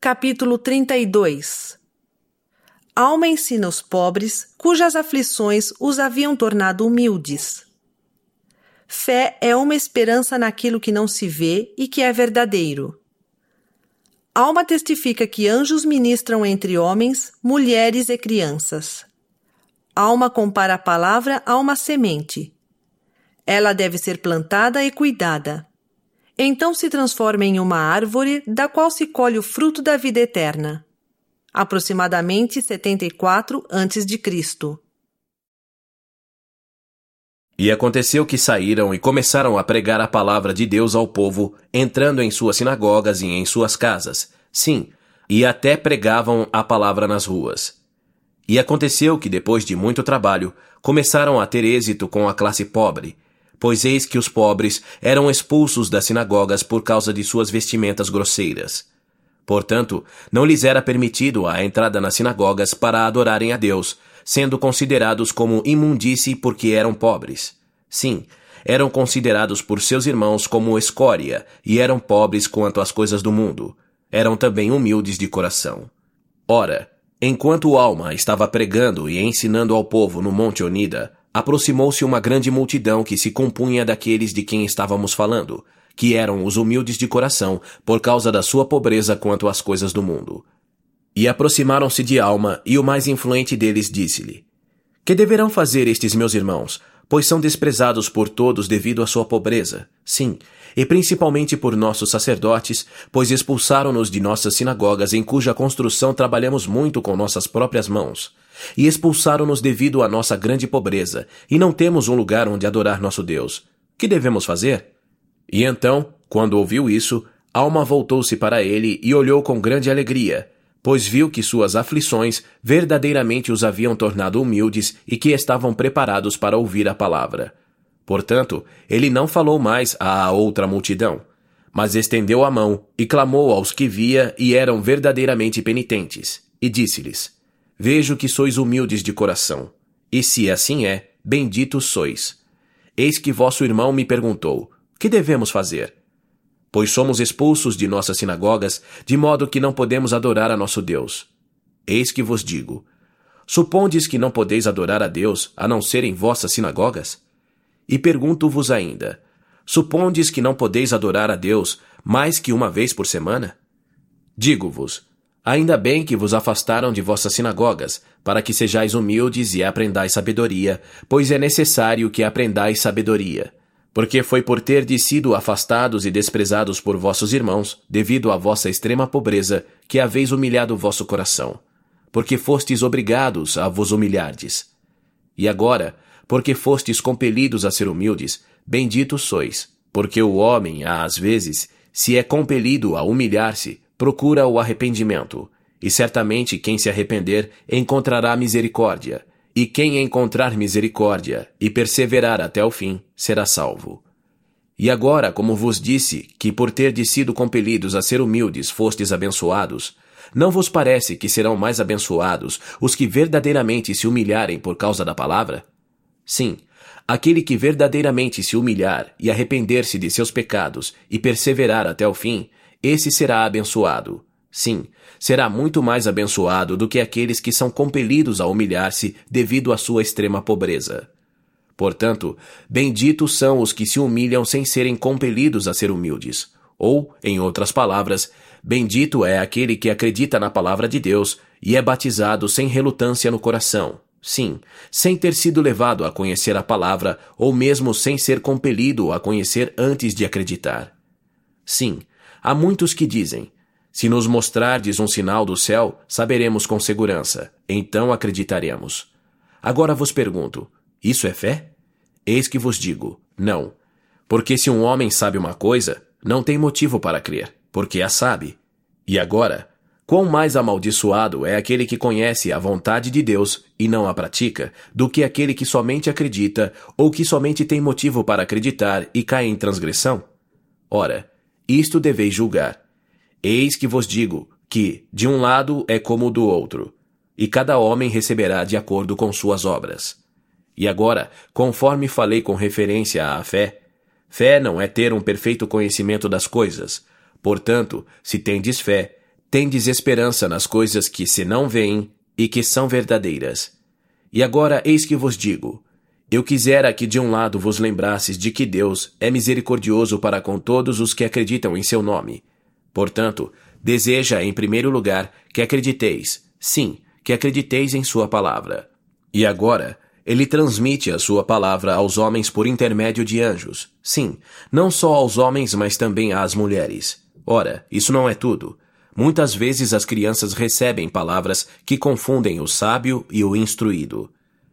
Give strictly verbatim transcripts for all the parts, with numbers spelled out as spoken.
Capítulo trinta e dois. Alma ensina os pobres, cujas aflições os haviam tornado humildes. Fé é uma esperança naquilo que não se vê e que é verdadeiro. Alma testifica que anjos ministram entre homens, mulheres e crianças. Alma compara a palavra a uma semente. Ela deve ser plantada e cuidada. Então se transforma em uma árvore da qual se colhe o fruto da vida eterna. Aproximadamente setenta e quatro antes de Cristo. E aconteceu que saíram e começaram a pregar a palavra de Deus ao povo, entrando em suas sinagogas e em suas casas. Sim, e até pregavam a palavra nas ruas. E aconteceu que, depois de muito trabalho, começaram a ter êxito com a classe pobre, pois eis que os pobres eram expulsos das sinagogas por causa de suas vestimentas grosseiras. Portanto, não lhes era permitido a entrada nas sinagogas para adorarem a Deus, sendo considerados como imundície porque eram pobres. Sim, eram considerados por seus irmãos como escória e eram pobres quanto às coisas do mundo. Eram também humildes de coração. Ora, enquanto Alma estava pregando e ensinando ao povo no Monte Onida, aproximou-se uma grande multidão que se compunha daqueles de quem estávamos falando, que eram os humildes de coração por causa da sua pobreza quanto às coisas do mundo. E aproximaram-se de Alma, e o mais influente deles disse-lhe: Que deverão fazer estes meus irmãos, pois são desprezados por todos devido à sua pobreza? Sim, e principalmente por nossos sacerdotes, pois expulsaram-nos de nossas sinagogas em cuja construção trabalhamos muito com nossas próprias mãos. E expulsaram-nos devido à nossa grande pobreza, e não temos um lugar onde adorar nosso Deus. Que devemos fazer? E então, quando ouviu isso, Alma voltou-se para ele e olhou com grande alegria, pois viu que suas aflições verdadeiramente os haviam tornado humildes e que estavam preparados para ouvir a palavra. Portanto, ele não falou mais à outra multidão, mas estendeu a mão e clamou aos que via e eram verdadeiramente penitentes, e disse-lhes: Vejo que sois humildes de coração, e se assim é, benditos sois. Eis que vosso irmão me perguntou: Que devemos fazer? Pois somos expulsos de nossas sinagogas, de modo que não podemos adorar a nosso Deus. Eis que vos digo: Supondes que não podeis adorar a Deus, a não ser em vossas sinagogas? E pergunto-vos ainda: Supondes que não podeis adorar a Deus mais que uma vez por semana? Digo-vos: Ainda bem que vos afastaram de vossas sinagogas, para que sejais humildes e aprendais sabedoria, pois é necessário que aprendais sabedoria. Porque foi por terdes sido afastados e desprezados por vossos irmãos, devido à vossa extrema pobreza, que haveis humilhado o vosso coração. Porque fostes obrigados a vos humilhardes. E agora, porque fostes compelidos a ser humildes, benditos sois, porque o homem, às vezes, se é compelido a humilhar-se, procura o arrependimento, e certamente quem se arrepender encontrará misericórdia, e quem encontrar misericórdia e perseverar até o fim, será salvo. E agora, como vos disse, que por terdes sido compelidos a ser humildes fostes abençoados, não vos parece que serão mais abençoados os que verdadeiramente se humilharem por causa da palavra? Sim, aquele que verdadeiramente se humilhar e arrepender-se de seus pecados e perseverar até o fim, esse será abençoado. Sim, será muito mais abençoado do que aqueles que são compelidos a humilhar-se devido à sua extrema pobreza. Portanto, benditos são os que se humilham sem serem compelidos a ser humildes. Ou, em outras palavras, bendito é aquele que acredita na palavra de Deus e é batizado sem relutância no coração. Sim, sem ter sido levado a conhecer a palavra ou mesmo sem ser compelido a conhecer antes de acreditar. Sim, há muitos que dizem: Se nos mostrardes um sinal do céu, saberemos com segurança, então acreditaremos. Agora vos pergunto: isso é fé? Eis que vos digo: não. Porque se um homem sabe uma coisa, não tem motivo para crer, porque a sabe. E agora, quão mais amaldiçoado é aquele que conhece a vontade de Deus e não a pratica, do que aquele que somente acredita ou que somente tem motivo para acreditar e cai em transgressão? Ora, isto deveis julgar. Eis que vos digo que, de um lado é como do outro, e cada homem receberá de acordo com suas obras. E agora, conforme falei com referência à fé, fé não é ter um perfeito conhecimento das coisas. Portanto, se tendes fé, tendes esperança nas coisas que se não veem e que são verdadeiras. E agora eis que vos digo, eu quisera que de um lado vos lembrasses de que Deus é misericordioso para com todos os que acreditam em seu nome. Portanto, deseja em primeiro lugar que acrediteis, sim, que acrediteis em sua palavra. E agora, ele transmite a sua palavra aos homens por intermédio de anjos. Sim, não só aos homens, mas também às mulheres. Ora, isso não é tudo. Muitas vezes as crianças recebem palavras que confundem o sábio e o instruído.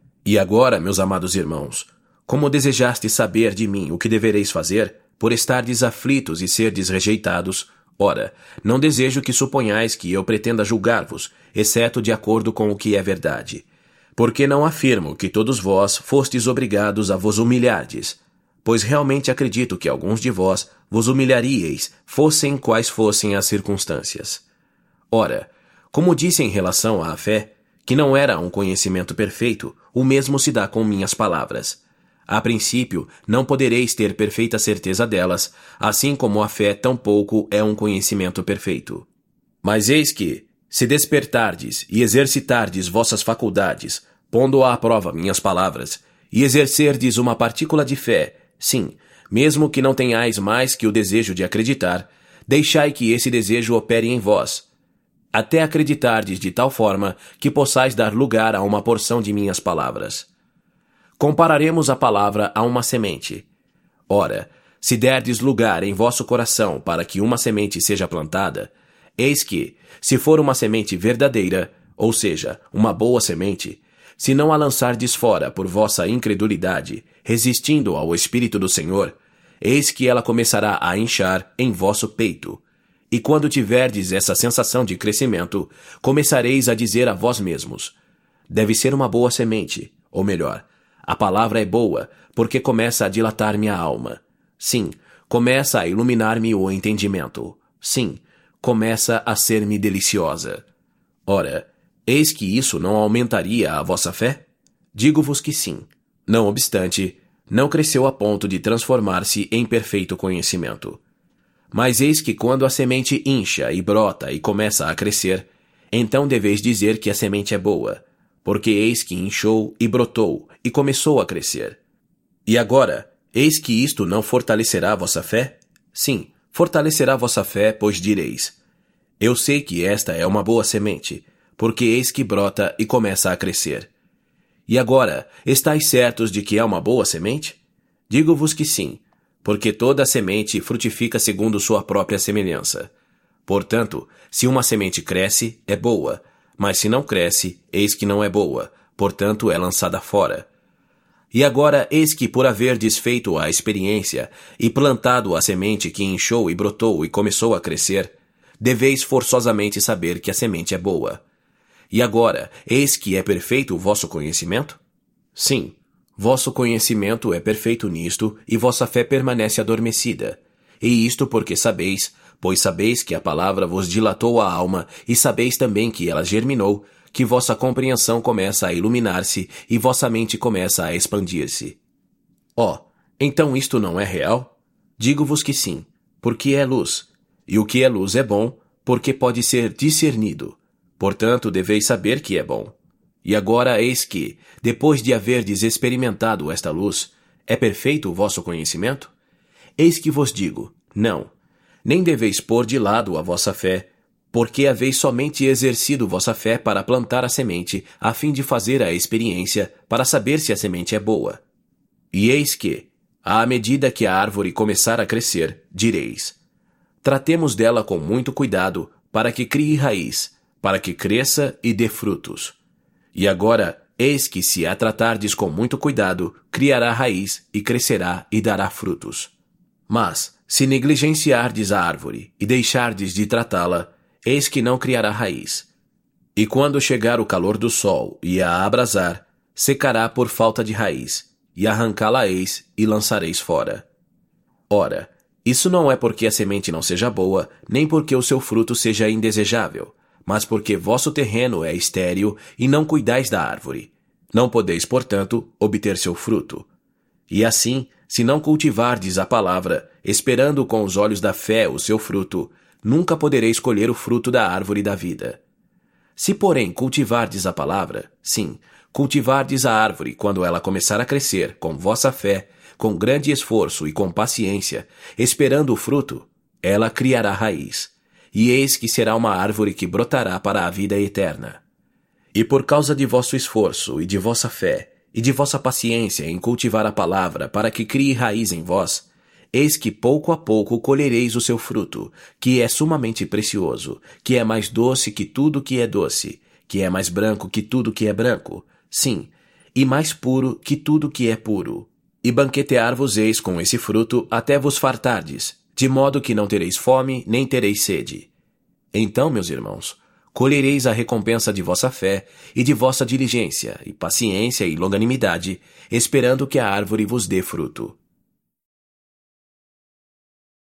E agora, meus amados irmãos, como desejastes saber de mim o que devereis fazer, por estardes aflitos e serdes rejeitados, ora, não desejo que suponhais que eu pretenda julgar-vos, exceto de acordo com o que é verdade. Porque não afirmo que todos vós fostes obrigados a vos humilhardes, pois realmente acredito que alguns de vós vos humilharíeis, fossem quais fossem as circunstâncias. Ora, como disse em relação à fé, que não era um conhecimento perfeito, o mesmo se dá com minhas palavras. A princípio, não podereis ter perfeita certeza delas, assim como a fé tampouco é um conhecimento perfeito. Mas eis que, se despertardes e exercitardes vossas faculdades, pondo à prova minhas palavras, e exercerdes uma partícula de fé, sim, mesmo que não tenhais mais que o desejo de acreditar, deixai que esse desejo opere em vós, até acreditardes de tal forma que possais dar lugar a uma porção de minhas palavras. Compararemos a palavra a uma semente. Ora, se derdes lugar em vosso coração para que uma semente seja plantada, eis que, se for uma semente verdadeira, ou seja, uma boa semente, se não a lançardes fora por vossa incredulidade, resistindo ao Espírito do Senhor, eis que ela começará a inchar em vosso peito. E quando tiverdes essa sensação de crescimento, começareis a dizer a vós mesmos, deve ser uma boa semente, ou melhor, a palavra é boa, porque começa a dilatar minha alma. Sim, começa a iluminar-me o entendimento. Sim, começa a ser-me deliciosa. Ora, eis que isso não aumentaria a vossa fé? Digo-vos que sim. Não obstante, não cresceu a ponto de transformar-se em perfeito conhecimento. Mas eis que quando a semente incha e brota e começa a crescer, então deveis dizer que a semente é boa, porque eis que inchou e brotou e começou a crescer. E agora, eis que isto não fortalecerá a vossa fé? Sim, fortalecerá a vossa fé, pois direis, eu sei que esta é uma boa semente, porque eis que brota e começa a crescer. E agora, estáis certos de que é uma boa semente? Digo-vos que sim, porque toda semente frutifica segundo sua própria semelhança. Portanto, se uma semente cresce, é boa, mas se não cresce, eis que não é boa, portanto é lançada fora. E agora, eis que por haverdes feito a experiência e plantado a semente que inchou e brotou e começou a crescer, deveis forçosamente saber que a semente é boa. E agora, eis que é perfeito o vosso conhecimento? Sim, vosso conhecimento é perfeito nisto, e vossa fé permanece adormecida. E isto porque sabeis, pois sabeis que a palavra vos dilatou a alma, e sabeis também que ela germinou, que vossa compreensão começa a iluminar-se, e vossa mente começa a expandir-se. Ó, oh, então isto não é real? Digo-vos que sim, porque é luz. E o que é luz é bom, porque pode ser discernido. Portanto, deveis saber que é bom. E agora eis que, depois de haverdes experimentado esta luz, é perfeito o vosso conhecimento? Eis que vos digo, não. Nem deveis pôr de lado a vossa fé, porque haveis somente exercido vossa fé para plantar a semente, a fim de fazer a experiência, para saber se a semente é boa. E eis que, à medida que a árvore começar a crescer, direis, tratemos dela com muito cuidado, para que crie raiz, para que cresça e dê frutos. E agora, eis que se a tratardes com muito cuidado, criará raiz e crescerá e dará frutos. Mas, se negligenciardes a árvore e deixardes de tratá-la, eis que não criará raiz. E quando chegar o calor do sol e a abrasar, secará por falta de raiz, e arrancá-la-eis e lançareis fora. Ora, isso não é porque a semente não seja boa, nem porque o seu fruto seja indesejável, mas porque vosso terreno é estéril e não cuidais da árvore. Não podeis, portanto, obter seu fruto. E assim, se não cultivardes a palavra, esperando com os olhos da fé o seu fruto, nunca podereis colher o fruto da árvore da vida. Se, porém, cultivardes a palavra, sim, cultivardes a árvore quando ela começar a crescer, com vossa fé, com grande esforço e com paciência, esperando o fruto, ela criará raiz, e eis que será uma árvore que brotará para a vida eterna. E por causa de vosso esforço e de vossa fé, e de vossa paciência em cultivar a palavra para que crie raiz em vós, eis que pouco a pouco colhereis o seu fruto, que é sumamente precioso, que é mais doce que tudo que é doce, que é mais branco que tudo que é branco, sim, e mais puro que tudo que é puro. E banquetear-vos-eis com esse fruto até vos fartardes, de modo que não tereis fome, nem tereis sede. Então, meus irmãos, colhereis a recompensa de vossa fé e de vossa diligência, e paciência e longanimidade, esperando que a árvore vos dê fruto.